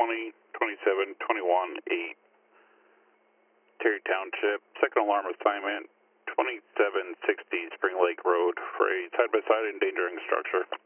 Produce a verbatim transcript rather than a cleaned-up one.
twenty, twenty-seven, twenty-one, eight, Terry Township. Second alarm assignment, twenty-seven sixty Spring Lake Road for a side-by-side endangering structure.